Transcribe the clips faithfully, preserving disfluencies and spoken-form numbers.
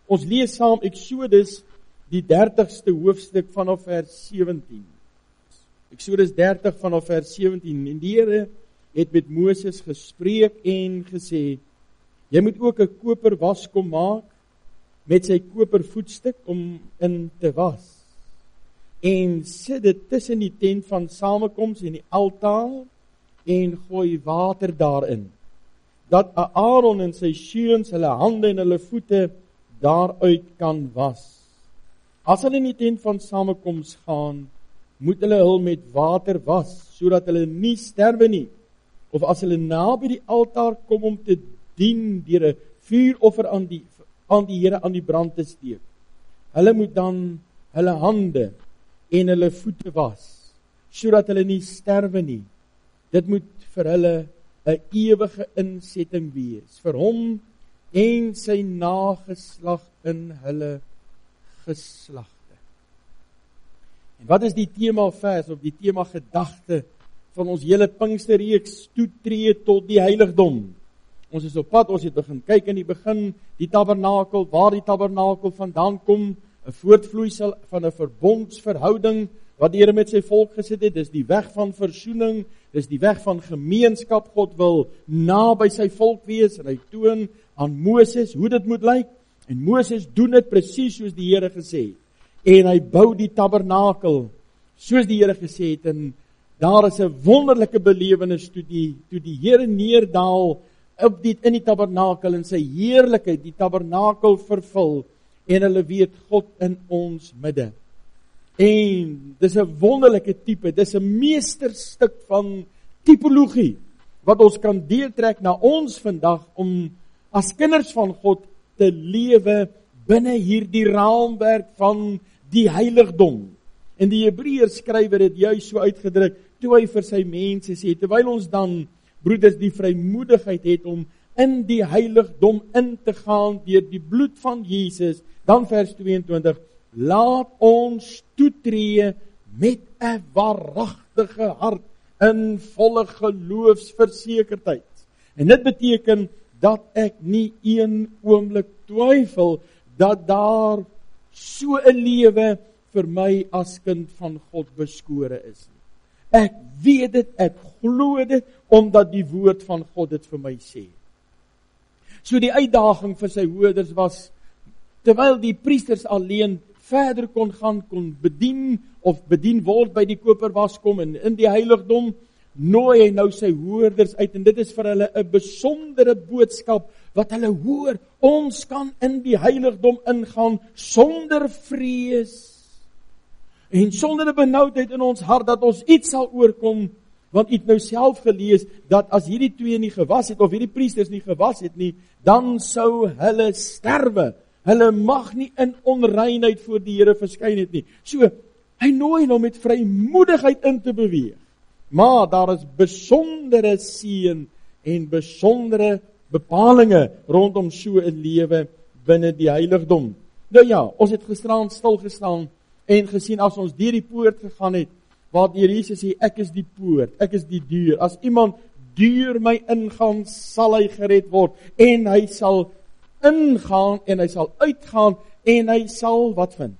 Ons lees saam Eksodus, die dertigste hoofstuk vanaf vers sewentien. Eksodus dertig vanaf vers sewentien. En die Here het met Moses gespreek en gesê, jy moet ook 'n koper waskom maak met sy koper voetstuk om in te was. En sit dit tussen die tent van samekoms en die altaar en gooi water daarin, dat Aaron en sy seuns hulle hande en hulle voete daaruit kan was. As hulle in die tent van samekoms gaan, moet hulle hul met water was, sodat hulle nie sterwe nie. Of as hulle naby die altaar kom om te dien deur 'n vuuroffer aan die aan die Here aan die brand te steek. Hulle moet dan hulle hande en hulle voete was, sodat hulle nie sterwe nie. Dit moet vir hulle 'n ewige insetting wees, vir hom en sy nageslag in hulle geslagte. En wat is die tema vers of die tema gedagte van ons hele Pinksterreeks, toetree tot die heiligdom? Ons is op pad, ons het begin kyk in die begin, die tabernakel, waar die tabernakel vandaan kom, 'n voortvloeisel van 'n verbondsverhouding, wat die Here met sy volk gesit het. Dis die weg van versoening, dis die weg van gemeenskap. God wil naby sy volk wees, en hy toon aan Moses hoe dit moet lyk, en Moses doen dit presies soos die Here gesê het, en hy bou die tabernakel, soos die Here gesê het, en daar is 'n wonderlike belewenis, toe die, toe die Here neerdaal, op die, in die tabernakel, en sy heerlikheid, die tabernakel vervul, en hulle weet God in ons midde. En dis 'n wonderlike tipe, dis 'n meesterstuk van tipologie, wat ons kan deurtrek na ons vandag, om as kinders van God te lewe binne hierdie raamwerk van die heiligdom. En die Hebreërs skrywer het juist so uitgedruk, toe hy vir sy mense sê, terwyl ons dan, broeders, die vrymoedigheid het om in die heiligdom in te gaan deur die bloed van Jesus, dan vers tweeëntwintig, laat ons toetree met 'n waaragtige hart in volle geloofsversekerdheid. En dit beteken dat ek nie een oomblik twyfel dat daar so 'n lewe vir my as kind van God beskore is. Ek weet dit, ek glo dit, omdat die woord van God dit vir my sê. So die uitdaging vir sy hoorders was, terwyl die priesters alleen verder kon gaan, kon bedien, of bedien word by die koperwaskom, en in die heiligdom, nooi hy nou sy hoorders uit, en dit is vir hulle 'n besondere boodskap, wat hulle hoor, ons kan in die heiligdom ingaan, sonder vrees, en sonder 'n benoudheid in ons hart, dat ons iets sal oorkom, want u het nou self gelees, dat as hierdie twee nie gewas het, of hierdie priesters nie gewas het nie, dan sou hulle sterwe. Hulle mag nie in onreinheid voor die Here verskyn het nie. So, hy nooi nou met vrymoedigheid in te beweeg. Maar daar is besondere seën en besondere bepalinge rondom so 'n lewe binne die heiligdom. Nou ja, ons het gisteraan stil gestaan en gesien, as ons deur die poort gegaan het, waar die Here Jesus sê, ek is die poort, ek is die deur. As iemand deur my ingaan, sal hy gered word, en hy sal ingaan, en hy sal uitgaan, en hy sal, wat vind?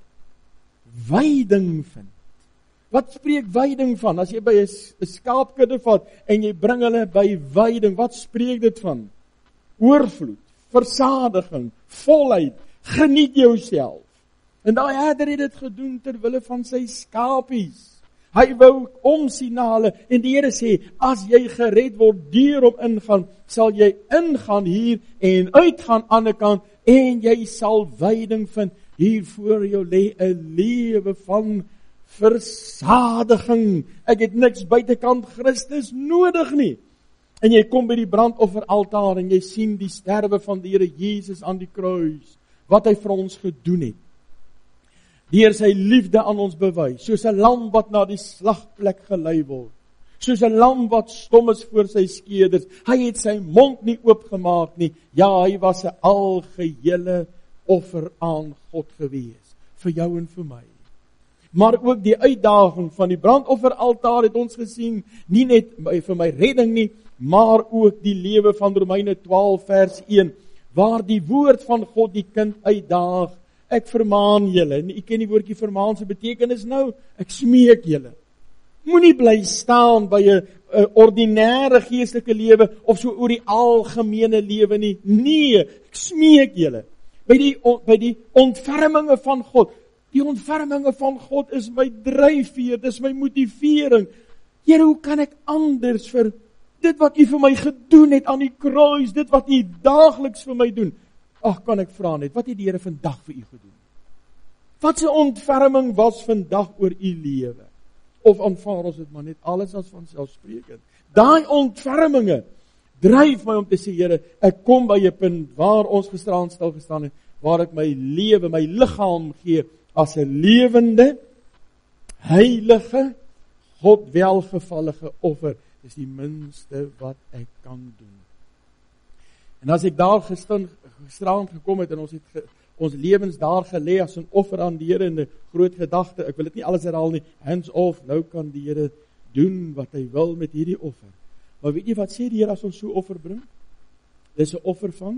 Wyding vind. Wat spreek wyding van? As jy by 'n skaapkudde vat, en jy bring hulle by wyding, wat spreek dit van? Oorvloed, versadiging, volheid, geniet jouself. En daai herder het dit gedoen ter wille van sy skapies. Hy wou omsien na hulle, en die Here sê, as jy gered word deur hom ingaan, sal jy ingaan hier en uitgaan aan die kant, en jy sal wyding vind. Hier voor jou lê 'n lewe van versadiging. Ek het niks buitekant Christus nodig nie. En jy kom by die brandofferaltaar, en jy sien die sterwe van die Here Jesus aan die kruis, wat hy vir ons gedoen het. Deur sy liefde aan ons bewys, soos 'n lam wat na die slagplek gelei word, soos 'n lam wat stom is voor sy skeerders. Hy het sy mond nie oopgemaak nie. Ja, hy was 'n algehele offer aan God gewees, vir jou en vir my. Maar ook die uitdaging van die brandofferaltaar het ons gesien, nie net vir my redding nie, maar ook die lewe van Romeine twaalf vers een, waar die woord van God die kind uitdaag. Ek vermaan julle, en ek ken die woordjie vermaan se betekenis nou, ek smeek julle. Moenie bly staan by 'n 'n ordinêre geestelike lewe of so oor die algemene lewe nie. Nee, ek smeek julle by die by die ontferminge van God. Die ontferminge van God is my dryfveer, dis my motivering. Here, hoe kan ek anders vir dit wat U vir my gedoen het aan die kruis, dit wat U daagliks vir my doen? Ag, kan ek vra net, wat het die Here vandag vir U gedoen? Wat 'n ontferming was vandag oor U lewe? Of aanvaar ons dit maar net alles as vanselfsprekend? Daai ontferminge dryf my om te sê, Here, ek kom by 'n punt waar ons gisteraan stil gestaan het, waar ek my lewe, my liggaam gee as 'n lewende, heilige, God welgevallige offer. Dis die minste wat ek kan doen. En as ek daar gisteraan gekom het en ons het ge, ons lewens daar gelê as 'n offer aan die Here in 'n groot gedagte, ek wil dit nie alles herhaal nie, hands off, nou kan die Here doen wat hy wil met hierdie offer. Maar weet jy wat sê die Here as ons so offer bring? Dis 'n offer van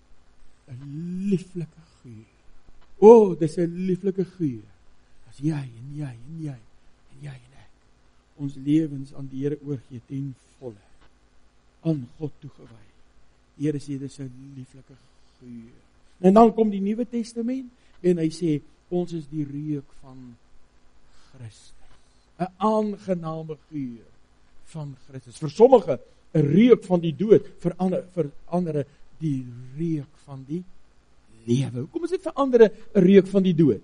'n lieflike geur. O, oh, dis 'n lieflike geur. As jy en jy en jy en jy en ek ons lewens aan die Here oorgee ten volle, aan God toegewy. Die Here sê dis 'n lieflike geur. En dan kom die Nuwe Testament en hy sê ons is die reuk van Christus. 'n Aangename geur van Christus. Vir sommige 'n reuk van die dood, vir ander vir ander die reuk van die lewe. Hoekom is dit vir ander 'n reuk van die dood?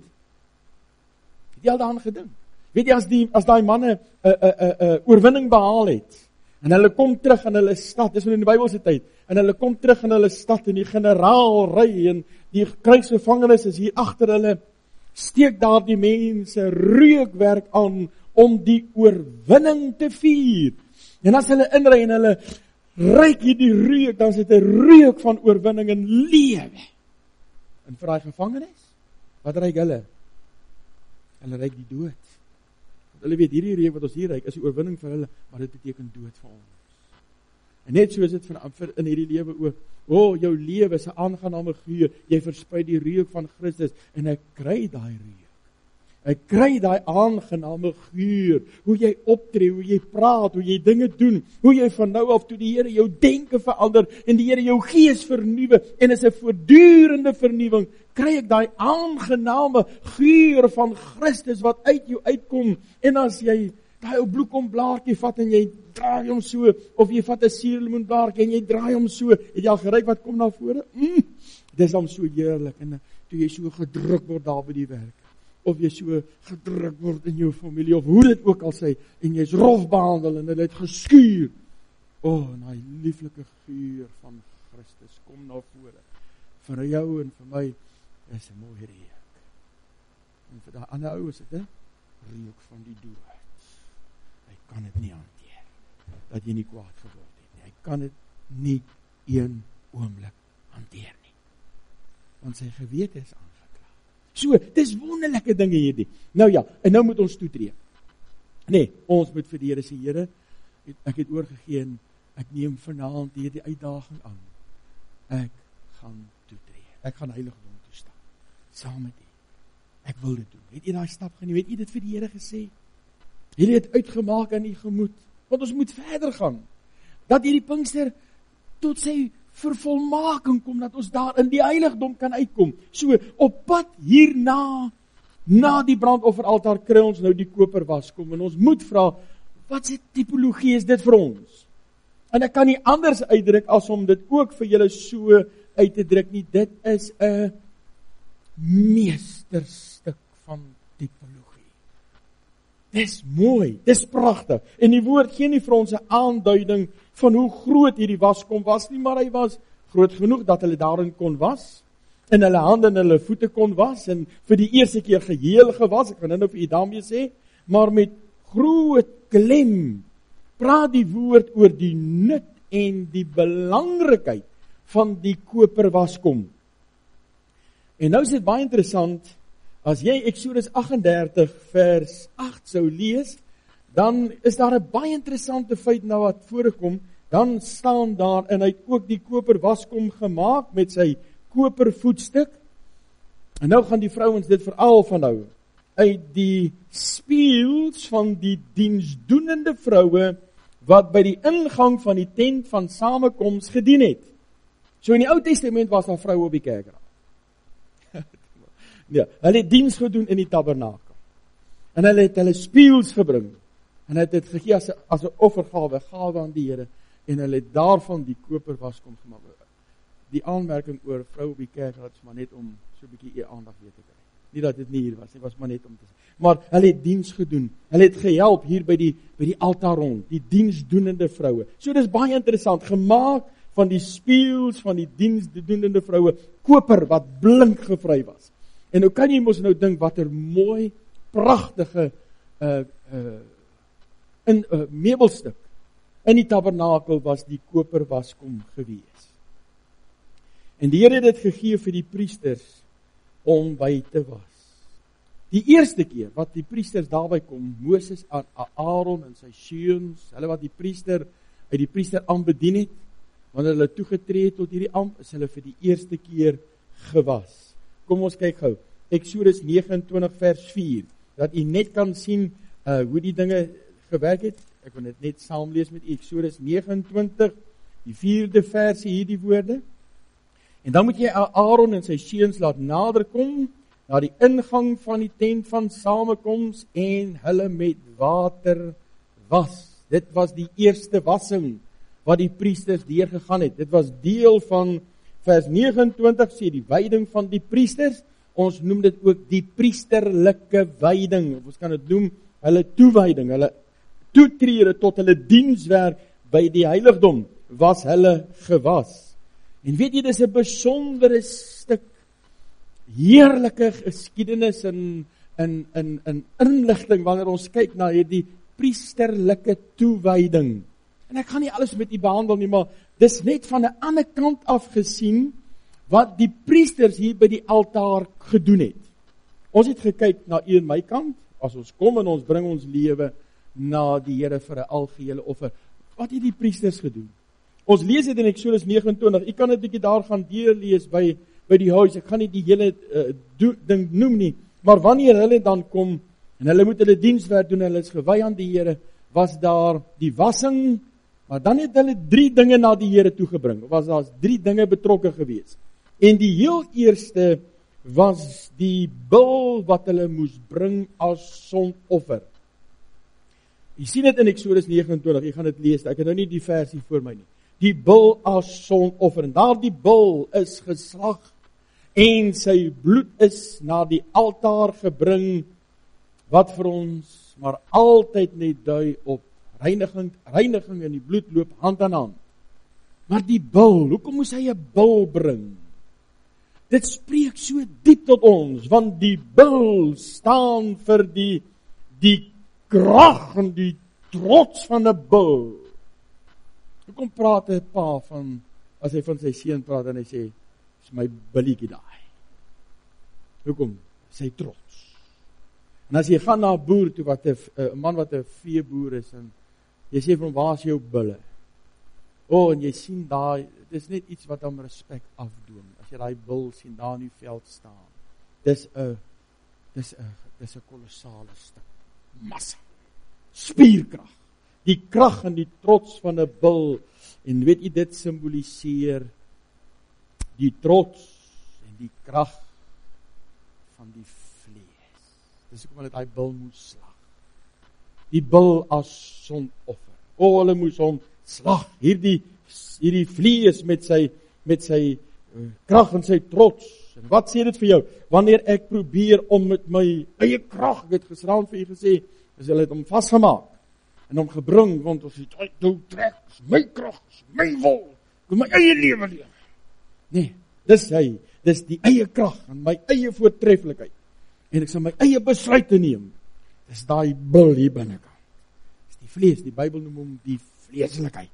Het jy al daaraan gedink? Weet jy, as die as daai manne 'n 'n 'n 'n oorwinning behaal het en hulle kom terug in hulle stad, dis in die Bybelse tyd, en hulle kom terug in hulle stad en die generaal ry en die krygsgevangenes is hier agter hulle, steek daar die mense reukwerk aan om die oorwinning te vier. En as hulle inry en hulle ruik hierdie reuk, dan is dit 'n reuk van oorwinning en lewe. En vir daai gevangenes, wat ruik hulle? Hulle ruik die dood. Want hulle weet hierdie reuk wat ons hier ruik is die oorwinning vir hulle, maar dit beteken dood vir ons. En net so is dit vir, vir in hierdie lewe ook. O, oh, jou lewe is 'n aangename geur. Jy versprei die reuk van Christus en ek kry daai reuk. Ek kry daai aangename geur. Hoe jy optree, hoe jy praat, hoe jy dinge doen, hoe jy van nou af toe die Here jou denke verander en die Here jou gees vernuwe en is 'n voortdurende vernuwing. Kry ek daai aangename geur van Christus wat uit jou uitkom. En as jy daai ou bloekomblaartjie vat en jy draai hom so, of jy vat 'n suurlemoenblaartjie en jy draai hom so, het jy al geruik wat kom na vore? Mm, dis dan so heerlik, en toe jy so gedruk word daar by die werk, of jy so gedruk word in jou familie, of hoe dit ook al sê, en jy's rof behandel en hulle het geskuur. O, oh, en daai lieflike geur van Christus kom na vore. Vir jou en vir my is 'n mooi reuk. En vir daai ander ou is dit 'n reuk van die dood. Hy kan dit nie hanteer dat jy nie kwaad geword het nie. Hy kan dit nie een oomblik hanteer nie. Want sy gewete is aangekla. So, dis wonderlike dinge hierdie. Nou ja, en nou moet ons toetree. Nee, ons moet vir die Here sê, Here, ek het oorgegee en ek neem vanaand hierdie uitdaging aan. Ek gaan toetree. Ek gaan heiligdom toe stap. Saam met U. Ek wil dit doen. Het U daai stap geneem? Het U dit vir die Here gesê? Het U dit uitgemaak in U gemoed? Want ons moet verder gaan. Dat hierdie Pinkster tot sy vervolmaking kom, dat ons daar in die heiligdom kan uitkom. So, op pad hierna, na die brandofferaltaar kry ons nou die koperwas kom, en ons moet vra, wat se tipologie is dit vir ons? En ek kan nie anders uitdruk as om dit ook vir julle so uit te druk nie. Dit is 'n meesterstuk van tipologie. Dis mooi, dis pragtig. En die woord gee nie vir ons 'n aanduiding van hoe groot hierdie waskom was nie, maar hy was groot genoeg dat hulle daarin kon was, en hulle hande en hulle voete kon was, en vir die eerste keer geheel gewas, ek kan nou vir u daarmee sê, maar met groot klem praat die woord oor die nut en die belangrikheid van die koperwaskom. En nou is dit baie interessant, as jy Eksodus agt en dertig vers agt sou lees, dan is daar 'n baie interessante feit nou wat voorkom, dan staan daar, en hy het ook die koper waskom gemaak met sy koper voetstuk. En nou gaan die vrouens dit veral van nou, uit die spieëls van die diensdoenende vroue, wat by die ingang van die tent van samekoms gedien het. So in die Ou Testament was daar vroue op die kerkraad. Ja, hulle het diens gedoen in die tabernakel. En hulle het hulle spieëls gebring. En hulle het dit gegee as 'n as 'n offergawe, gawe aan die Here, en hulle het daarvan die koper waskom gemaak. Die aanmerking oor vrou op die kerkraad is maar net om so 'n bietjie eer aandag weer te kry. Nie dat dit nie hier was, dit was maar net om te sê. Maar hulle het diens gedoen. Hulle het gehelp hier by die by die altaar rond, die diensdoenende vroue. So dis baie interessant, gemaak van die spieëls van die diensdoenende vroue, koper wat blink gevry was. En nou kan jy mos nou dink watter mooi, pragtige uh uh in 'n uh, meubelstuk in die tabernakel was die koper waskom gewees. En die Here het dit gegee vir die priesters om by te was. Die eerste keer wat die priesters daarby kom, Moses, Aaron en sy seuns, hulle wat die priester uit die priester aanbedien het, wanneer hulle toegetree het tot hierdie ampt, is hulle vir die eerste keer gewas. Kom ons kyk gou. Eksodus nege en twintig vers vier, dat u net kan sien uh, hoe die dinge gewerk het. Ek wil dit net saam lees met u. Eksodus nege en twintig, die vierde versie, hierdie woorde. En dan moet jy Aaron en sy seuns laat naderkom na die ingang van die tent van samekoms en hulle met water was. Dit was die eerste wassing wat die priesters deurgegaan het. Dit was deel van vers nege en twintig, sê die wyding van die priesters. Ons noem dit ook die priesterlike wyding. Ons kan dit noem hulle toewyding, hulle toetrede tot hulle dienswerk by die heiligdom was hulle gewas. En weet jy, dis 'n besondere stuk heerlike geskiedenis in in in in inligting wanneer ons kyk na hierdie priesterlike toewyding. En ek gaan nie alles met u behandel nie, maar dis net van 'n ander kant af gesien wat die priesters hier by die altaar gedoen het. Ons het gekyk na u en my kant, as ons kom en ons bring ons lewe na die Here vir 'n algehele offer. Wat het die priesters gedoen? Ons lees dit in Eksodus nege en twintig. Ek kan dit 'n bietjie daar gaan deurlees by by die huis. Ek gaan nie die hele uh, do, ding noem nie, maar wanneer hulle dan kom en hulle moet hulle dienswerk doen, hulle is gewy aan die Here, was daar die wassing, maar dan het hulle drie dinge na die Here toegebring. Was daar drie dinge betrokke gewees. En die heel eerste was die bul wat hulle moes bring as sondoffer. Jy sien dit in Eksodus nege en twintig, jy gaan dit lees. Ek het nou nie die versie voor my nie. Die bul as sondoffer. En daardie bul is geslag en sy bloed is na die altaar gebring, wat vir ons maar altyd net dui op reiniging, reiniging en die bloed loop hand aan hand. Maar die bul, hoekom moes hy 'n bul bring? Dit spreek so diep tot ons, want die bul staan vir die die krag en die trots van 'n bul. Hoekom praat 'n pa van, as hy van sy seun praat en hy sê, is my billetjie daai. Hoekom? Sy trots. En as jy gaan na 'n boer toe, wat 'n man wat 'n veeboer is, en jy sê vir hom, waar is jou bulle? O, oh, en jy sien daai, dit is net iets wat hom respek afdoen, as jy daai bul sien daar in die veld staan. Dis 'n dis 'n dis 'n kolossale stuk massa, spierkrag, die krag en die trots van 'n bul. En weet jy, dit simboliseer die trots en die krag van die vlees. Dis hoekom hulle daai bul moes slag. Die bul as sondoffer. O, hulle moes hom slag, hierdie hierdie vlees met sy met sy uh, krag en sy trots. En wat sê dit vir jou? Wanneer ek probeer om met my eie krag, ek het gisteraan vir u gesê, is hulle het hom vasgemaak en hom gebring, want ons het uit nou trek, is my krag, is my wil, ek wil my eie lewe leef. Nee, dis hy, dis die eie krag en my eie voortreffelikheid. En ek sal my eie besluite neem. Dis daai bil hier binnekant. Dis die vlees, die Bybel noem hom die vleeslikheid.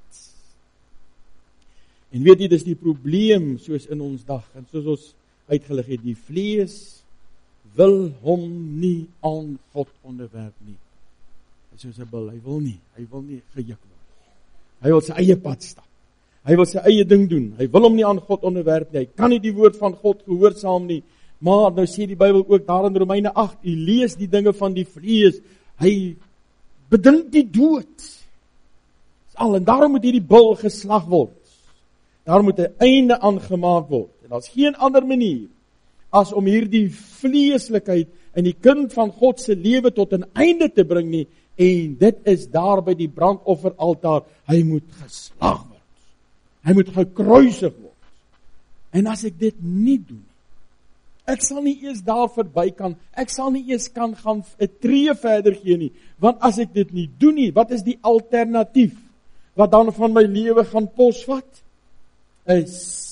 En weet jy, dis die probleem soos in ons dag, en soos ons uitgelig het, die vlees wil hom nie aan God onderwerp nie. Soos 'n bil, hy wil nie, hy wil nie gejuk word. Hy wil sy eie pad stap. Hy wil sy eie ding doen. Hy wil hom nie aan God onderwerp nie. Hy kan nie die woord van God gehoorsaam nie. Maar nou sê die Bybel ook daar in Romeine agt, u lees die dinge van die vlees. Hy bedink die dood. Al en daarom moet hierdie bil geslag word. Daar moet 'n einde aangemaak word. En daar's geen ander manier as om hierdie vleeslikheid in die kind van God se lewe tot 'n einde te bring nie. En dit is daar by die brandofferaltaar. Hy moet geslag word. Hy moet gekruisig word. En as ek dit nie doen, ek sal nie eers daar verby kan, ek sal nie eers kan gaan 'n tree verder gee nie. Want as ek dit nie doen nie, wat is die alternatief? Wat dan van my lewe gaan posvat? 'n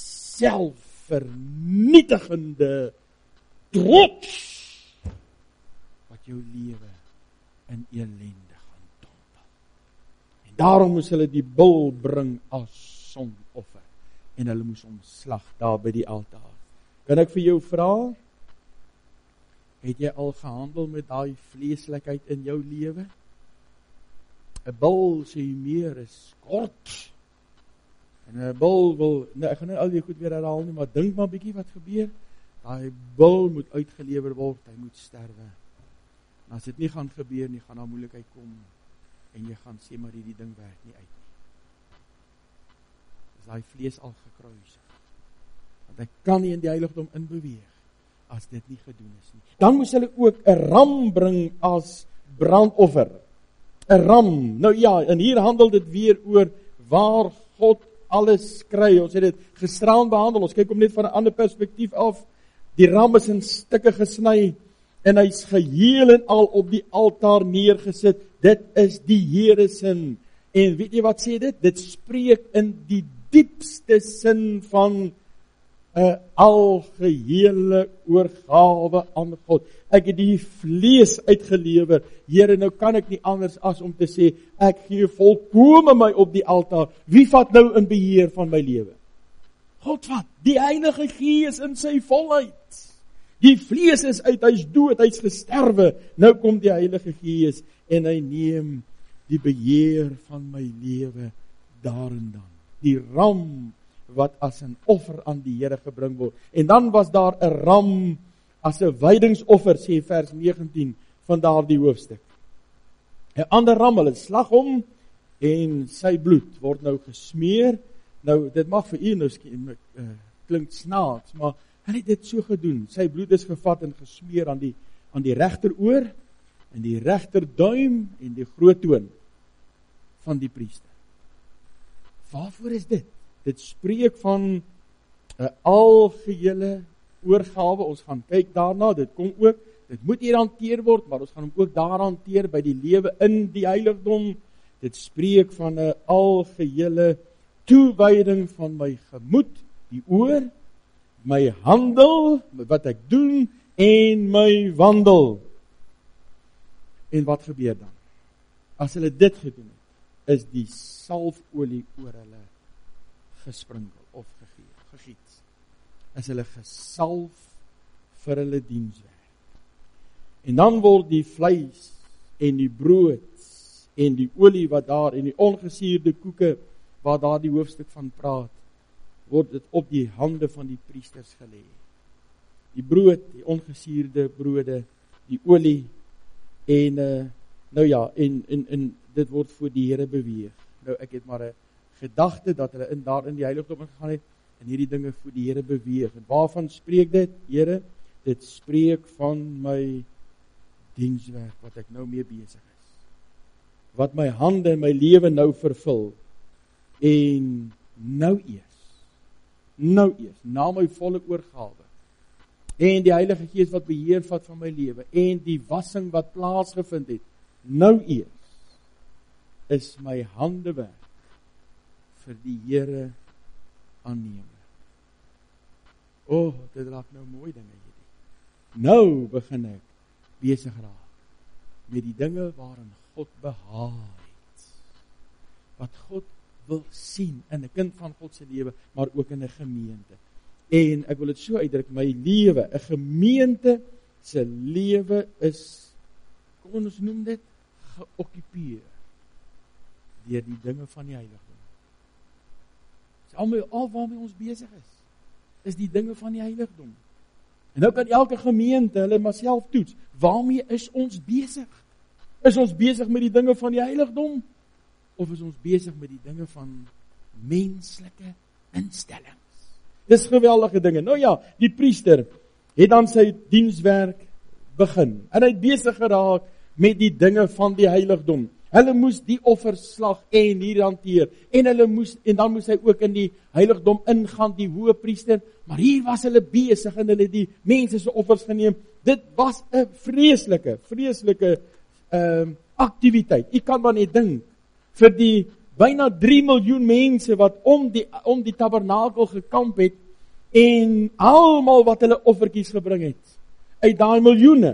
selfvernietigende trots wat jou lewe in ellende gaan dompel. En daarom moes hulle die bul bring as sondoffer en hulle moes hom slag daar by die altaar. Kan ek vir jou vra, het jy al gehandel met daai vleeslikheid in jou lewe? 'n Bul sê meer is kort. En 'n bul wil, nou ek gaan nou al die goed weer herhaal nie, maar dink maar bietjie wat gebeur. Daai bul moet uitgelewer word, hy moet sterwe. En as dit nie gaan gebeur nie, gaan daar moeilikheid kom en jy gaan sê maar hierdie ding werk nie uit nie. Is daai vlees al gekruisig. Want hy kan nie in die heiligdom inbeweeg as dit nie gedoen is nie. Dan moes hulle ook 'n ram bring as brandoffer. 'n Ram. Nou ja, en hier handel dit weer oor waar God alles kry. Ons het dit gisteraan behandel. Ons kyk hom net van 'n ander perspektief af. Die ram is in stukke gesny en hy's geheel en al op die altaar neergesit. Dit is die Here se. En weet jy wat sê dit? Dit spreek in die diepste sin van 'n algehele oorgawe aan God. Ek het die vlees uitgelewer. Here, nou kan ek nie anders as om te sê, ek gee volkome my op die altaar. Wie vat nou in beheer van my lewe? God vat. Die Heilige Gees in sy volheid. Die vlees is uit, hy's dood, hy's gesterwe. Nou kom die Heilige Gees en hy neem die beheer van my lewe daarin dan. Die ram wat as 'n offer aan die Here gebring word. En dan was daar 'n ram as 'n wydingsoffer, sê vers negentien van daardie hoofstuk. 'n Ander ram, hulle slag hom en sy bloed word nou gesmeer. Nou, dit mag vir u nou uh, klink snaaks, maar hy het dit so gedoen. Sy bloed is gevat en gesmeer aan die aan die regteroor en die regterduim en die groot toon van die priester. Waarvoor is dit? Dit spreek van 'n algehele oorgawe. Ons gaan kyk daarna, dit kom ook, dit moet hier hanteer word, maar ons gaan hom ook daar hanteer by die lewe in die heiligdom. Dit spreek van 'n algehele toewyding van my gemoed, die oor, my handel, wat ek doen en my wandel. En wat gebeur dan? As hulle dit gedoen het, is die salfolie oor hulle gesprinkel of gegee, gegiet. Is hulle gesalf vir hulle dienswerk. En dan word die vleis en die brood en die olie wat daar en die ongesuurde koeke wat daar die hoofstuk van praat, word dit op die hande van die priesters gelê. Die brood, die ongesuurde brode, die olie en uh, nou ja, en, en, en dit word voor die Here beweeg. Nou ek het maar 'n gedagte dat hulle in daar in die heiligdom gegaan het en hierdie dinge voor die Here beweeg. En waarvan spreek dit, Here? Dit spreek van my dienswerk wat ek nou mee besig is. Wat my hande en my lewe nou vervul. En nou eers, nou eers, na my volle oorgawe, en die Heilige Gees wat beheer vat van my lewe, en die wassing wat plaasgevind het, nou eers, is my handewerk vir die Here aanneemlik. O, oh, dit raak nou mooi dinge hierdie. Nou begin ek besig raak met die dinge waarin God behaag het. Wat God wil sien in 'n kind van God se lewe, maar ook in 'n gemeente. En ek wil dit so uitdruk, my lewe, 'n gemeente se lewe is, kom ons noem dit, geokkupeer deur die dinge van die heiligdom. Dis al, al waarmee ons besig is, is die dinge van die heiligdom. En nou kan elke gemeente hulle maar self toets, waarmee is ons besig? Is ons besig met die dinge van die heiligdom? Of is ons besig met die dinge van menslike instellings? Dis geweldige dinge. Nou ja, die priester het dan sy dienswerk begin. En hy het besig geraak met die dinge van die heiligdom. Hulle moes die offerslag en hier hanteer. En hulle moes en dan moes hy ook in die heiligdom ingaan, die hoëpriester. Maar hier was hulle besig en hulle die mense se offers geneem. Dit was 'n vreeslike, vreeslike ehm uh, aktiwiteit. Ek kan maar net dink vir die byna drie miljoen mense wat om die om die tabernakel gekamp het en almal wat hulle offertjies gebring het. Uit daai miljoene.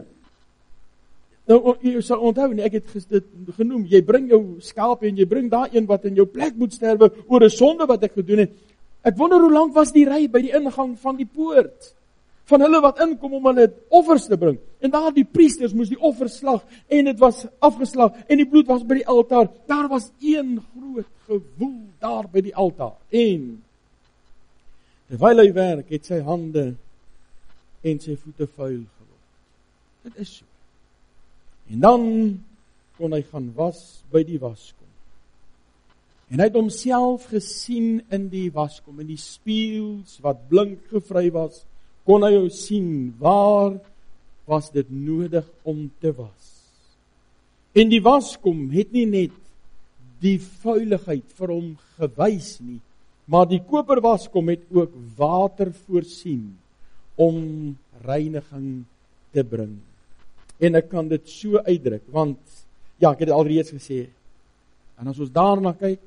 Nou, jy sal onthou, ek het dit genoem, jy bring jou skaap en jy bring daai een wat in jou plek moet sterwe oor 'n sonde wat ek gedoen het. Ek wonder hoe lank was die ry by die ingang van die poort van hulle wat inkom om hulle offers te bring. En daar die priesters moes die offers slag en dit was afgeslag en die bloed was by die altaar. Daar was een groot gewoel daar by die altaar. En terwyl hy werk, het sy hande en sy voete vuil geword. Dit is so. En dan kon hy gaan was by die waskom. En hy het homself gesien in die waskom, in die spieëls wat blink gevry was, kon hy jou sien, waar was dit nodig om te was. En die waskom het nie net die vuiligheid vir hom gewys nie, maar die koperwaskom het ook water voorsien om reiniging te bring. En ek kan dit so uitdruk, want, ja, ek het al reeds gesê, en as ons daarna kyk,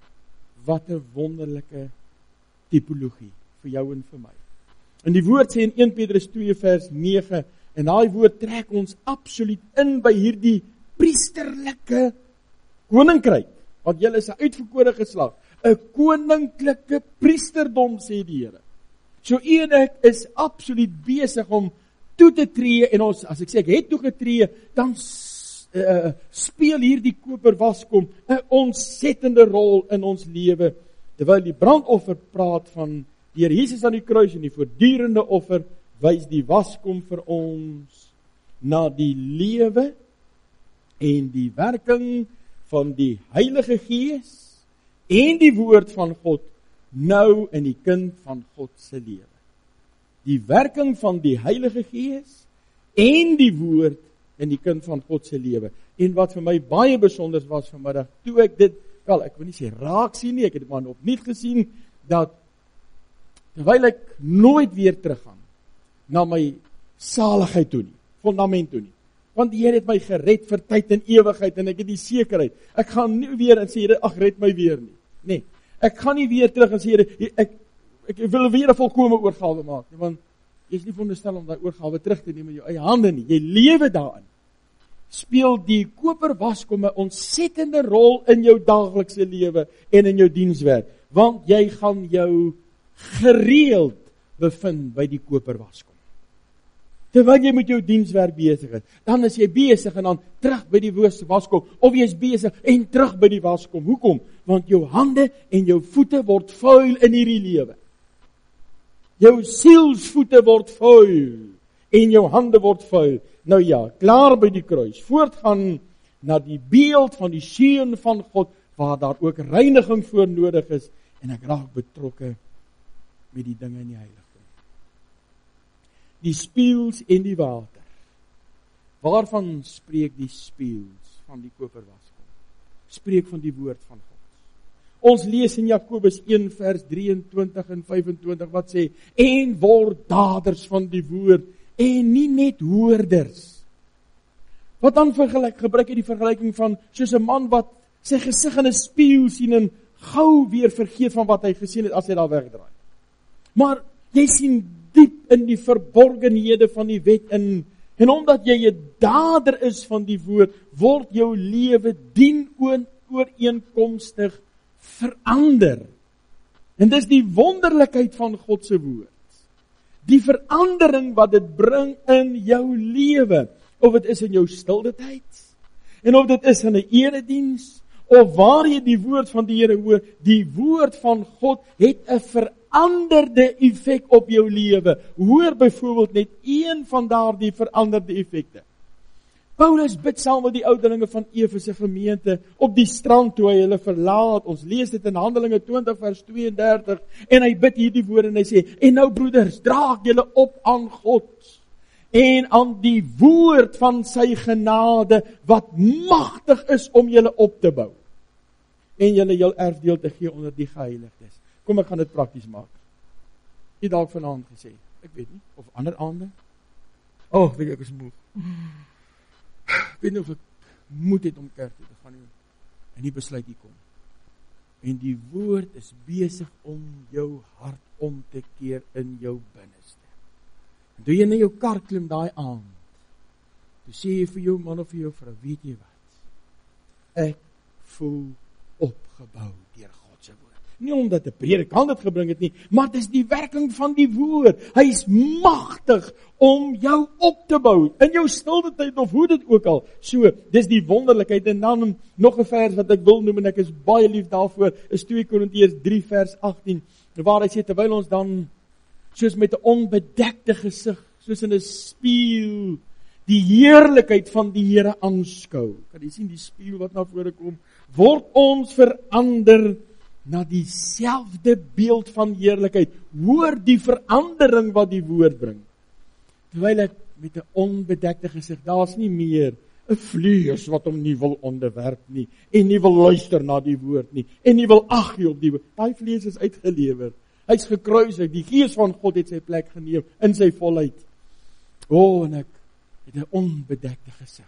wat 'n wonderlike tipologie vir jou en vir my. En die woord sê in een Petrus twee vers nege, en daai woord trek ons absoluut in by hierdie priesterlike koninkryk, want julle is 'n uitverkore geslag, 'n koninklike priesterdom, sê die Here. So u en ek is absoluut besig om toe te tree, en ons, as ek sê, ek het toe getree, dan uh, speel hier die koperwaskom 'n ontsettende rol in ons lewe, terwyl die brandoffer praat van die Here Jesus aan die kruis en die voortdurende offer, wys die waskom vir ons na die lewe en die werking van die Heilige Gees en die woord van God nou in die kind van God se lewe. Die werking van die Heilige Gees en die woord in die kind van God se lewe. En wat vir my baie besonder was vanmiddag, toe ek dit, wel ek wil nie sê raak sien nie, ek het dit maar opnuut gesien, dat terwyl ek nooit weer teruggaan na my saligheid toe nie, fundament toe nie. Want die Here het my gered vir tyd en ewigheid en ek het die sekerheid. Ek gaan nie weer en sê Here, ag red my weer nie. Nee, ek gaan nie weer terug en sê Here, ek ek wil weer 'n volkomme oorgawe maak, want jy is nie veronderstel om daai oorgawe terug te neem in jou eie hande nie. Jy lewe daarin. Speel die koperwaskom 'n ontsettende rol in jou daaglikse lewe en in jou dienswerk, want jy gaan jou gereeld bevind by die koperwaskom. Terwyl jy met jou dienswerk besig is, dan is jy besig en dan terug by die waskom, of jy is besig en terug by die waskom. Hoekom? Want jou hande en jou voete word vuil in hierdie lewe. Jou sielsvoete word vuil en jou hande word vuil. Nou ja, klaar by die kruis, voortgaan na die beeld van die seun van God, waar daar ook reiniging voor nodig is, en ek raak betrokke met die dinge in die heiligdom. Die spieëls en die water. Waarvan spreek die spieëls van die koperwaskom? Spreek van die woord van God. Ons lees in Jakobus een vers drieëntwintig en vyfentwintig wat sê, en word daders van die woord, en nie net hoorders. Wat dan vergelyk, gebruik hy die vergelyking van, soos 'n man wat sy gesig in 'n spieël sien en gou weer vergeet van wat hy gesien het as hy daar wegdraai. Maar jy sien diep in die verborgenhede van die wet in, en omdat jy 'n dader is van die woord, word jou lewe dien ooreenkomstig verander. En dis die wonderlikheid van God se woord. Die verandering wat dit bring in jou lewe, of dit is in jou stilte tyd, en of dit is in 'n erediens, of waar jy die woord van die Here hoor, die woord van God het 'n veranderde effek op jou lewe. Hoor byvoorbeeld net een van daardie veranderde effekte. Paulus bid saam met die ouderlinge van Efese gemeente op die strand toe hy hulle verlaat. Ons lees dit in Handelinge twintig vers twee en dertig en hy bid hierdie woorde en hy sê, en nou broeders, draag julle op aan God en aan die woord van sy genade wat magtig is om julle op te bou en julle jul erfdeel te gee onder die geheiligdes. Kom, ek gaan dit prakties maak. Jy dalk vanaand gesê, ek weet nie, of ander aande. Oh, weet jy, ek is moe. Ek weet nie of ek moed het om kerk toe te gaan nie, en die besluit hier kom. En die woord is besig om jou hart om te keer in jou binneste. En toe jy na jou kar klim daai aand, toe sê jy vir jou man of vir jou vrou, weet jy wat? Ek voel opgebou deur God se woord. Nie omdat 'n predikant dit gebring het nie, maar dit is die werking van die woord. Hy is magtig om jou op te bou, in jou stilte tyd of hoe dit ook al. So, dis die wonderlikheid. En dan nog 'n vers wat ek wil noem, en ek is baie lief daarvoor, is twee Korintiërs drie vers agttien, waar hy sê, terwyl ons dan, soos met 'n onbedekte gesig, soos in 'n spieël, die heerlikheid van die Here aanskou. Kan jy sien die spieël wat na vore kom? Word ons verander na dieselfde beeld van heerlikheid. Hoor die verandering wat die woord bring. Terwyl ek met 'n onbedekte gesig, daar's nie meer 'n vlees wat hom nie wil onderwerp nie, en nie wil luister na die woord nie, en nie wil ag gee op die woord. Daai vlees is uitgelewer. Hy's gekruisig. Die Gees van God het sy plek geneem in sy volheid. O, oh, en ek het 'n onbedekte gesig.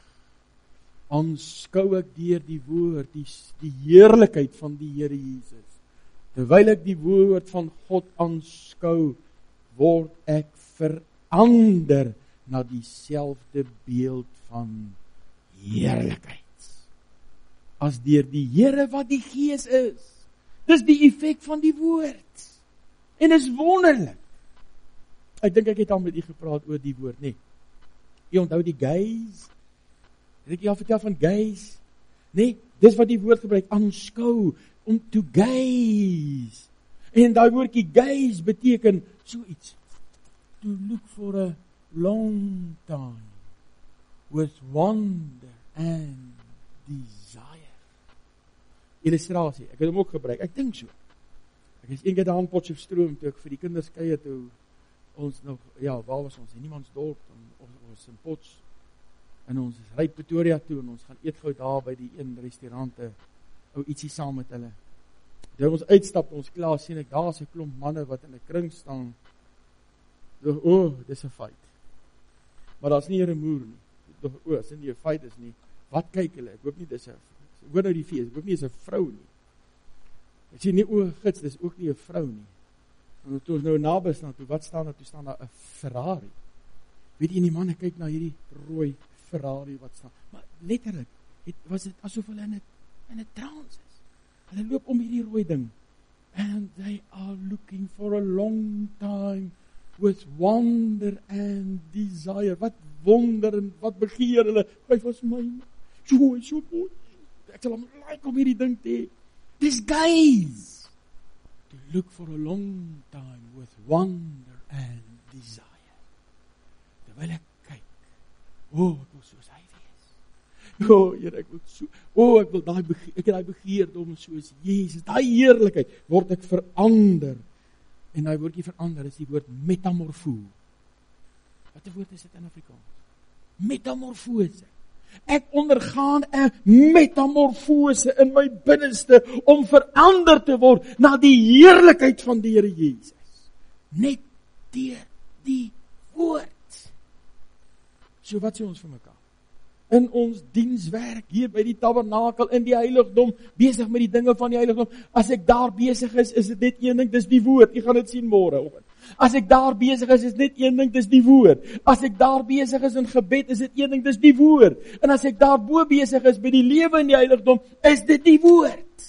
Aanskou ek deur die woord die, die heerlikheid van die Here Jesus. Terwyl ek die woord van God aanskou, word ek verander na dieselfde beeld van heerlikheid. As deur die Here wat die Gees is. Dis die effek van die woord. En is wonderlik. Ek dink ek het al met u gepraat oor die woord, nee. Jy onthou die gaze? Het ek jy al vertel van gaze? Nee, dis wat die woord gebruik, aanskou, om to gaze. En daai woordjie gaze beteken so iets. To look for a long time, with wonder and desire. Illustrasie, ek het hom ook gebruik, ek dink so. Ek is een keer daar in Potchefstroom, toe ek vir die kinders kuier, toe ons nog, ja, waar was ons, in Niemandsdorp, ons was in Potch, en ons is ry Pretoria toe, en ons gaan eet gou daar by die een restaurante, ou ietsie saam met hulle. Toe ons uitstap, ons klaar, sien ek, daar is 'n klomp manne wat in 'n kring staan, o, oh, dis 'n fight. Maar daar's nie 'n remoer nie, o, oh, as dit nie 'n fight is nie, wat kyk hulle, ek hoop nie dis 'n, ek hoor nou die fees, ek hoop nie dis 'n vrou nie. Ek sê nie, o, gids, dis ook nie 'n vrou nie. En toe ons nou naby staan, toe wat staan daar, toe staan daar 'n Ferrari. Weet jy, die manne kyk na hierdie rooi Ferrari wat staan. Maar letterlik, het, was dit asof hulle in 'n in 'n trance is. Hulle loop om hierdie rooi ding. And they are looking for a long time with wonder and desire. Wat wonder en wat begeer hulle. Hy was my, so, so mooi. Ek sal hom like om hierdie ding te hê. This guys to look for a long time with wonder and desire. Terwyl ek kyk, o, oh, ek wil soos hy wees. O, oh, Here, ek wil so, o, oh, ek wil daai begeer, ek het daai begeerte om soos Jesus, daai heerlikheid, word ek verander. En daai woordjie verander is die woord metamorfo. Wat 'n woord is dit in Afrikaans? Metamorfose. Ek ondergaan 'n metamorfose in my binneste om verander te word na die heerlikheid van die Here Jesus. Net deur die woord. So wat sê ons vir mekaar? In ons dienswerk hier by die tabernakel in die heiligdom, besig met die dinge van die heiligdom. As ek daar besig is, is dit net een ding, dis die woord. Jy gaan dit sien môre oggend. As ek daar besig is, is dit net een ding, dis die woord. As ek daar besig is in gebed, is dit een ding, dis die woord. En as ek daar bo besig is by die lewe in die heiligdom, is dit die woord.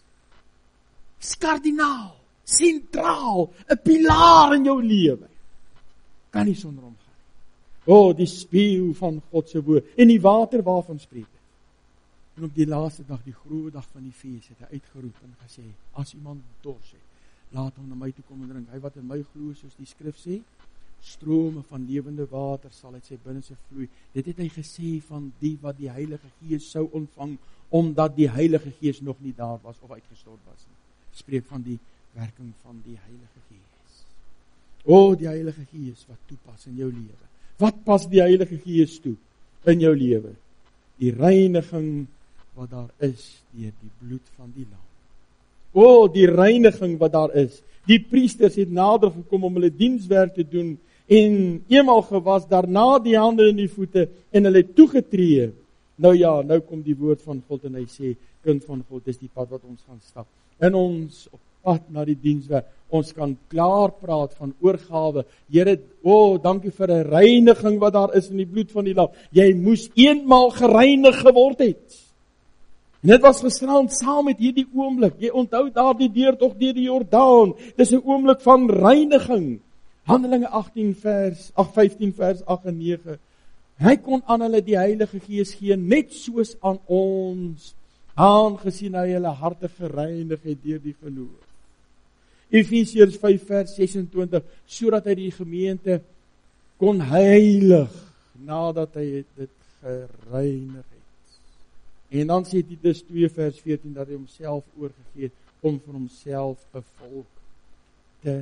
Dis kardinaal, sentraal, 'n pilaar in jou lewe. Kan nie sonder hom gaan. O, oh, die spieël van God se woord en die water waarvan spreek dit. En op die laaste dag, die groot dag van die fees, het hy uitgeroep en gesê, as iemand dors het, laat hom na my toe kom en drink. Hy wat in my glo, soos die skrif sê, strome van lewende water sal uit sy binneste vloei. Dit het hy gesê van die wat die Heilige Gees sou ontvang, omdat die Heilige Gees nog nie daar was of uitgestort was nie. Spreek van die werking van die Heilige Gees. O, die Heilige Gees wat toepas in jou lewe. Wat pas die Heilige Gees toe in jou lewe? Die reiniging wat daar is deur die bloed van die lam. O, die reiniging wat daar is. Die priesters het nader gekom om hulle dienswerk te doen en eenmaal gewas, daarna die hande en die voete en hulle toegetree. Nou ja, nou kom die woord van God en hy sê, kind van God, dis die pad wat ons gaan stap. En ons op pad na die dienswerk, ons kan klaar praat van oorgawe. Here, o, oh, dankie vir 'n reiniging wat daar is in die bloed van die lam. Jy moes eenmaal gereinig geword het. En dit was gisterand saam met hierdie oomblik. Jy onthou daardie deurtog deur die Jordaan. Dis 'n oomblik van reiniging. Handelinge agttien vers ag vyftien vers agt en nege. Hy kon aan hulle die Heilige Gees gee, net soos aan ons, aangesien hy hulle harte gereinig het deur die geloof. Efesiërs vyf vers ses en twintig, sodat hy die gemeente kon heilig, nadat hy dit gereinig het. En dan sê Titus twee vers veertien, dat hy homself oorgegee het, om vir homself 'n volk te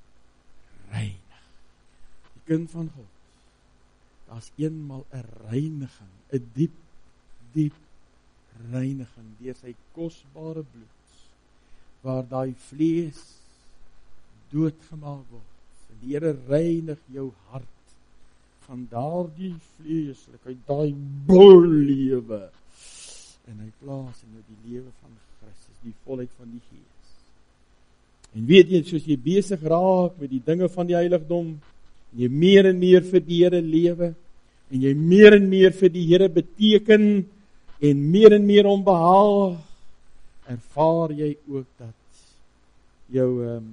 reinig. Die kind van God, daar's eenmal 'n reiniging, 'n diep, diep reiniging deur sy kosbare bloed, waar daai vlees doodgemaak word. En die Here reinig jou hart van daardie vleeslikheid, daai bollewe, en hy plaas in jou die lewe van Christus, die volheid van die Gees. En weet jy, soos jy besig raak met die dinge van die heiligdom, en jy meer en meer vir die Here lewe, en jy meer en meer vir die Here beteken, en meer en meer om behaag, ervaar jy ook dat jou, um,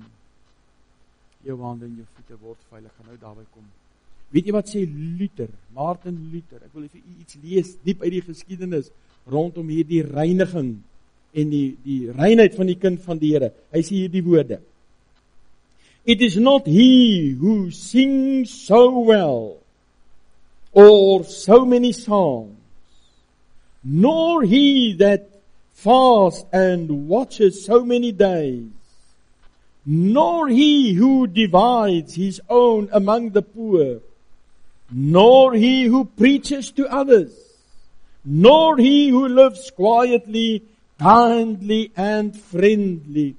jou hande en jou voete word veilig, gaan nou daarby kom. Weet jy wat sê Luther, Martin Luther, ek wil vir u iets lees, diep uit die geskiedenis, rondom hierdie reiniging, en die, die reinheid van die kind van die Here. Hy sê hierdie woorde, It is not he who sings so well, or so many songs, nor he that fasts and watches so many days, nor he who divides his own among the poor, nor he who preaches to others, nor he who lives quietly, kindly and friendly,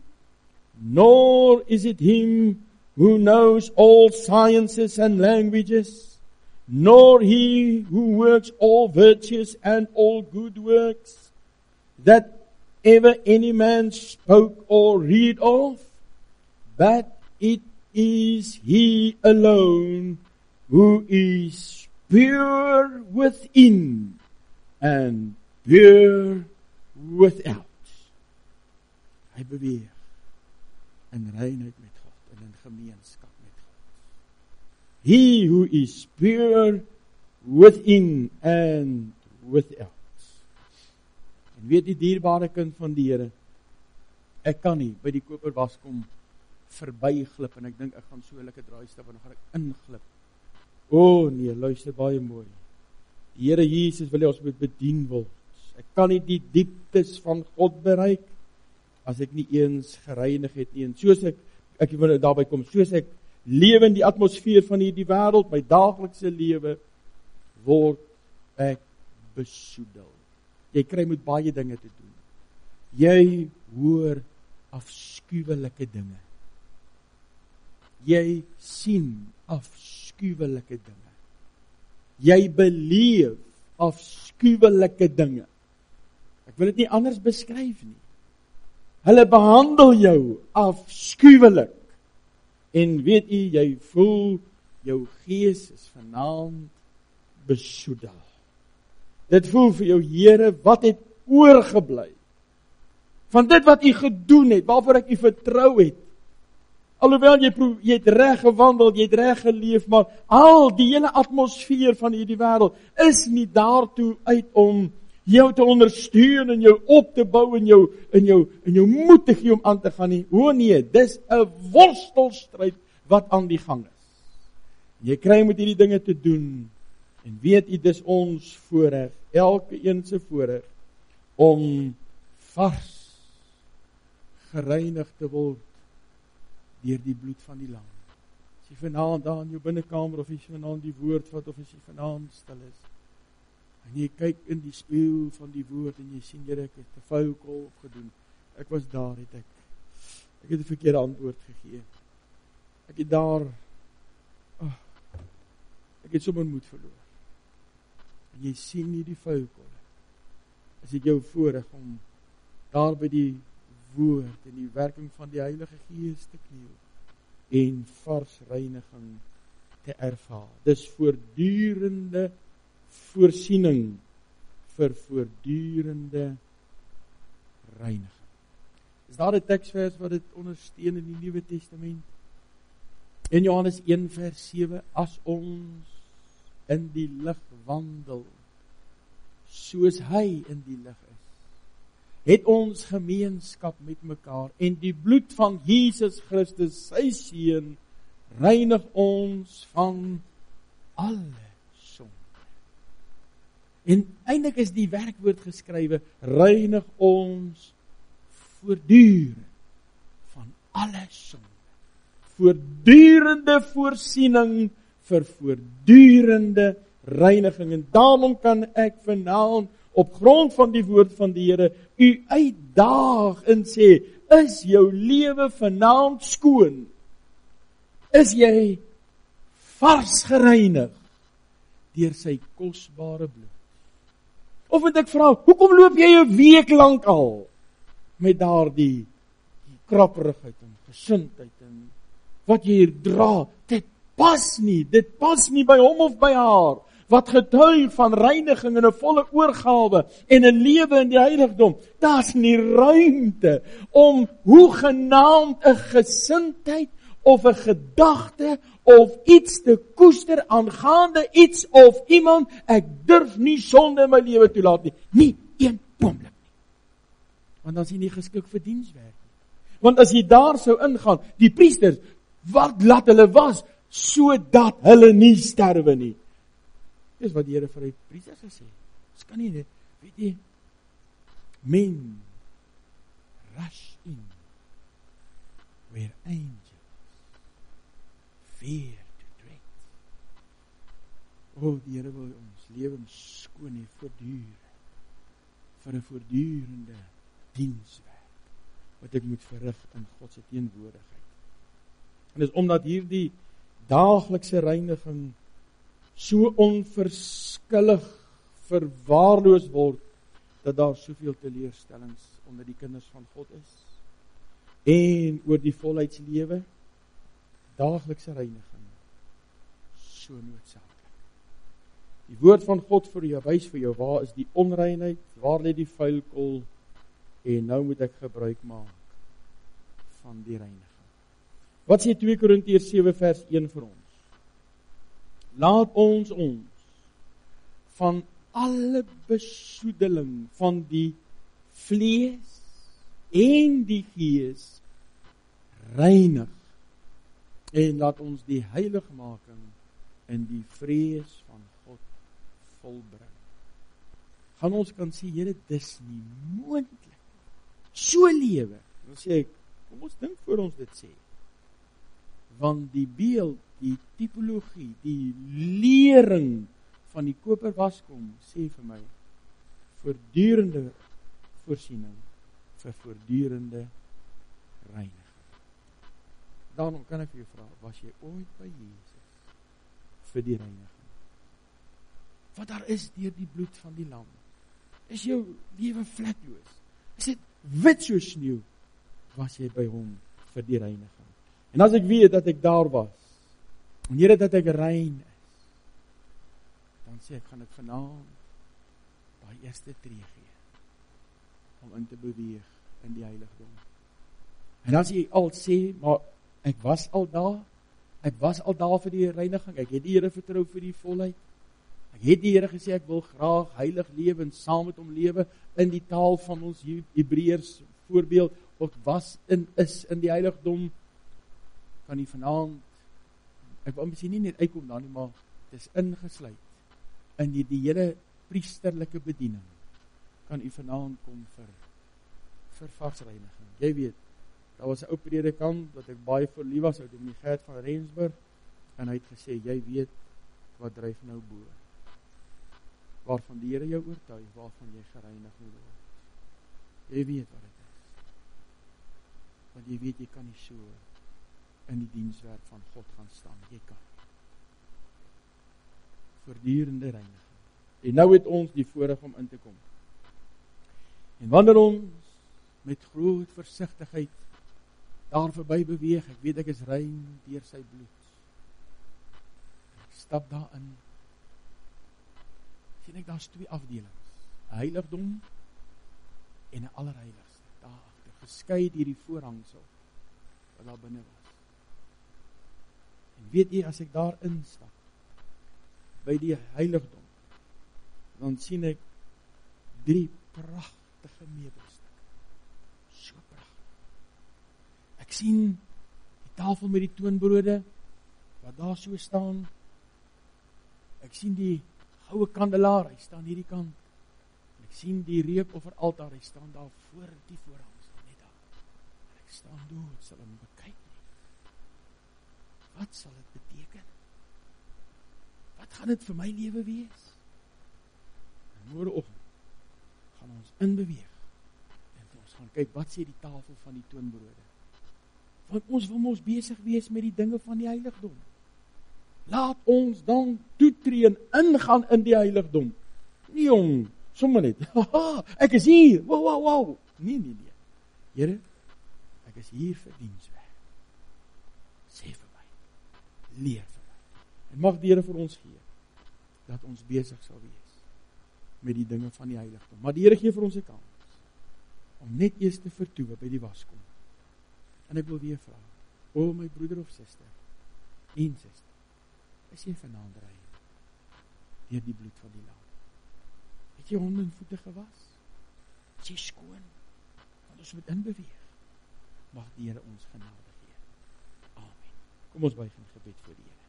nor is it him who knows all sciences and languages, nor he who works all virtues and all good works, that ever any man spoke or read of, but it is he alone who is pure within and pure without. Hy beweeg in reinheid met God en in gemeenskap met God. He who is pure within and without. En weet die dierbare kind van die Here, ek kan nie by die koperwas kom verbyglip en ek dink ek gaan so 'n lekker draaistap en dan gaan ek inglip. O oh, nee, luister baie mooi. Die Here Jesus wil hê ons moet bedien word. Ek kan nie die dieptes van God bereik as ek nie eens gereinig het nie. En soos ek ek wil daarby kom, soos ek lewe in die atmosfeer van hierdie wêreld, my daaglikse lewe, word ek besoedel. Jy kry met baie dinge te doen. Jy hoor afskuwelike dinge. Jy sien afskuwelike dinge. Jy beleef afskuwelike dinge. Ek wil dit nie anders beskryf nie. Hulle behandel jou afskuwelik. En weet jy, jy voel jou gees is vanaand besoedel. Dit voel vir jou, Here, wat het oorgebly van dit wat U gedoen het, waarvoor ek U vertrou het. Alhoewel jy, proef, jy het reg gewandel, jy het reg geleef, maar al die hele atmosfeer van hierdie wêreld is nie daartoe uit om jou te ondersteun en jou op te bou en jou in jou in jou moed te gee om aan te gaan nie. O nee, dis 'n worstelstryd wat aan die gang is. En jy kry met hierdie dinge te doen en weet jy dis ons voorreg, elke een se voorreg om vars gereinig te word deur die bloed van die lam. As jy vanaand daar in jou binnekamer of as jy vanaand die woord vat of as jy vanaand stil is en jy kyk in die spieël van die woord en jy sien Here, ek het 'n foul kol gedoen. Ek was daar, het ek ek het 'n verkeerde antwoord gegee. Ek het daar oh, ek het sommer moed verloor. En jy sien nie die foul kol. Is dit jou voorreg om daar by die woord en die werking van die Heilige Gees te kniel en vars reiniging te ervaar. Dis voortdurende voorsiening vir voortdurende reiniging. Is daar 'n teksvers wat dit ondersteun in die Nuwe Testament? In Johannes een vers sewe, as ons in die lig wandel, soos hy in die lig is, het ons gemeenskap met mekaar en die bloed van Jesus Christus, sy seun, reinig ons van alle sonde. En eintlik is die werkwoord geskrywe, reinig ons voortdurend van alle sonde. Voortdurende voorsiening vir voortdurende reiniging. En daarom kan ek vanaand op grond van die woord van die Here u uitdaag en sê, is jou lewe vanaand skoon? Is jy vars gereinig deur sy kosbare bloed? Of moet ek vra, hoekom loop jy 'n week lank al met daardie die krapperigheid en gesindheid en wat jy hier dra? Dit pas nie, dit pas nie by hom of by haar, wat getuig van reiniging en 'n volle oorgawe en 'n lewe in die heiligdom. Daar's nie ruimte om hoegenaamd 'n gesindheid of 'n gedagte of iets te koester aangaande iets of iemand. Ek durf nie sonde in my lewe toelaat nie. Nie een oomblik nie. Want dan is jy nie geskik vir dienswerk nie. Want as jy daar sou ingaan, die priesters, wat laat hulle was, sodat hulle nie sterwe nie. Dis wat die Here vir die priesters gesê. Ons kan nie, weet jy, men rush in where angels fear to tread. O, die Here wil ons lewens skoon hê voortdurend vir 'n voortdurende dienswerk wat ek moet verrig in God se teenwoordigheid. En dis omdat hierdie daaglikse reiniging so onverskillig verwaarloos word, dat daar soveel teleurstellings onder die kinders van God is. En oor die volheidslewe, daaglikse reiniging, so noodsaaklik. Die woord van God vir jou, wys vir jou, waar is die onreinheid, waar lê die vuilkol, en nou moet ek gebruik maak van die reiniging. Wat sê twee Korintiërs sewe vers een vir ons? Laat ons ons van alle besoedeling van die vlees en die gees reinig en laat ons die heiligmaking in die vrees van God volbring. Gaan ons kan sê, Here, dis nie moontlik. So lewe. Dan sê ek, kom ons dink voor ons dit sê. Want die beeld, die typologie, die lering van die koperwaskom sê vir my, voortdurende voorsiening vir voortdurende reiniging. Daarom kan ek vir jou vra, was jy ooit by Jesus vir die reiniging? Wat daar is deur die bloed van die lam. Is jou lewe vlekloos? Is dit wit soos sneeu? Was jy by hom vir die reiniging? En as ek weet dat ek daar was, en Here dat ek rein is, dan sê ek, gaan ek vanaand daai eerste tree gee, om in te beweeg in die heiligdom. En as jy al sê, maar ek was al daar, ek was al daar vir die reiniging, ek het die Here vertrou vir die volheid, Ek het die Here gesê, ek wil graag heilig lewe en saam met hom lewe in die taal van ons Hebreërs voorbeeld, ook was en is in die heiligdom, kan u vanaand, ek wil misschien nie net uitkom daar nie, maar het is ingesluit in die, die hele priesterlike bediening, kan u vanaand kom vir, vir varsreiniging. Jy weet, daar was 'n ou predikant, wat ek baie vir lief was, uit die Gert van Rensburg, en hy het gesê, jy weet, wat dryf nou bo, waarvan die Here jou oortuig, waarvan jy gereinig moet word. Jy weet wat het is. Want jy weet, jy kan nie so in die dienswerk van God gaan staan. Jy kan. Voortdurende reiniging. En nou het ons die voorreg om in te kom. En wanneer ons met groot versigtigheid daar verby beweeg, ek weet ek is rein deur sy bloed. Ek stap daarin. Sien ek, daar's twee afdelings. 'n Heiligdom en 'n allerheiligste. Daar agter, geskei deur die voorhangsel wat daar binne was. En weet jy, as ek daar instap, by die heiligdom, dan sien ek drie pragtige meubelstukke. So pragtig. Ek sien die tafel met die toonbrode, wat daar so staan. Ek sien die goue kandelaar, hy staan hierdie kant. En ek sien die reukofferaltaar, hy staan daar voor die voorhangsel, net daar. En ek staan dood, sal hom bekyk nie. Wat sal dit beteken? Wat gaan dit vir my lewe wees? En môreoggend gaan ons inbeweeg. En ons gaan kyk, wat sê die tafel van die toonbrode? Want ons wil mos besig wees met die dinge van die heiligdom. Laat ons dan toetree en ingaan in die heiligdom. Nie jong, sommer net, haha, ek is hier, wow, wow, wow. Nee, nee, nee. Here, ek is hier vir dienswerk. Sê vir my, leer vir my. En mag die Here vir ons gee, dat ons besig sal wees met die dinge van die heiligdom. Maar die Here gee vir ons 'n kans, om net eers te vertoe by die waskom. En ek wil weer vra, o my broeder of suster, en suster, is jy vanaand rein deur die bloed van die lam? Het jy hande en voete gewas? Is jy skoon? Want ons moet inbeweeg. Mag die Here ons genade gee. Amen. Kom ons buig in gebed voor die Here.